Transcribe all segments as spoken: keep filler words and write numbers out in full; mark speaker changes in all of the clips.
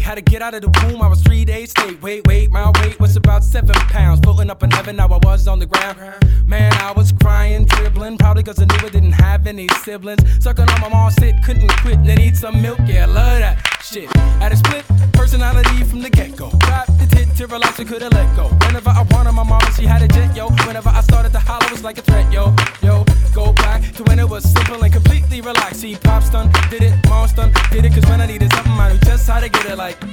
Speaker 1: Had to get out of the womb, I was three days late. Wait, wait, my weight was about seven pounds. Floating up in heaven, now I was on the ground. Man, I was crying, dribbling, probably cause I knew I didn't have any siblings. Sucking on my mom's sit, couldn't quit, then eat some milk, yeah, I love that shit. Had a split personality from the get-go. Got the tit to relax, I couldn't let go. Whenever I wanted my mama, she had a jet, yo. Whenever I started to holler, it was like a threat, yo. Yo, go back to when it was simple and completely relaxed. See, Pop stun, did it, Mom stun, did it, cause when I needed something, I knew just how to get it like.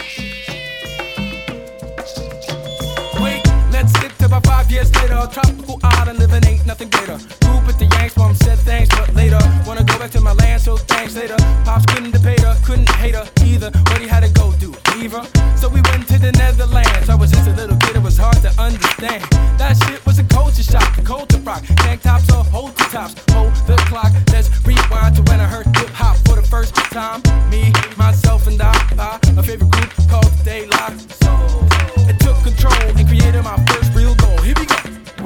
Speaker 1: Wait, let's stick to about five years later. Tropical island living ain't nothing greater. Grew with the Yanks, mom said thanks, but later wanna go back to my land, so thanks later. Pops couldn't debate her, couldn't hate her either. What he had to go do, leave her? So we went to the Netherlands. I was just a little kid, it was hard to understand. That shit was a culture shock, a culture rock. Tank tops or hold the tops, hold the clock. Let's rewind to when I heard hip hop for the first time. Me, myself, and I, I a favorite group called the Daylight. So it took control and created my first real goal. Here we go.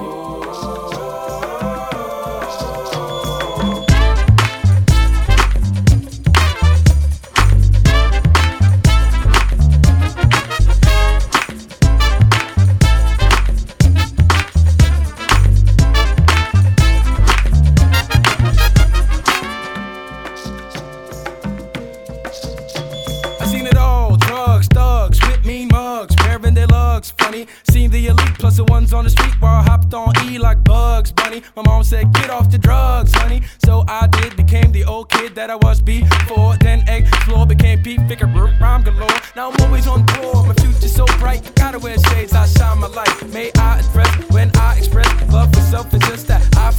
Speaker 1: Funny, seen the elite plus the ones on the street while I hopped on E like Bugs Bunny. My mom said, get off the drugs, honey. So I did, became the old kid that I was before. Then explore, became Pete, figure, rhyme galore. Now I'm always on tour, my future's so bright. Gotta wear shades, I shine my light. May I address when I express love for self, it's just that I